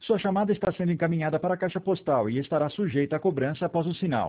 Sua chamada está sendo encaminhada para a caixa postal e estará sujeita a cobrança após o sinal.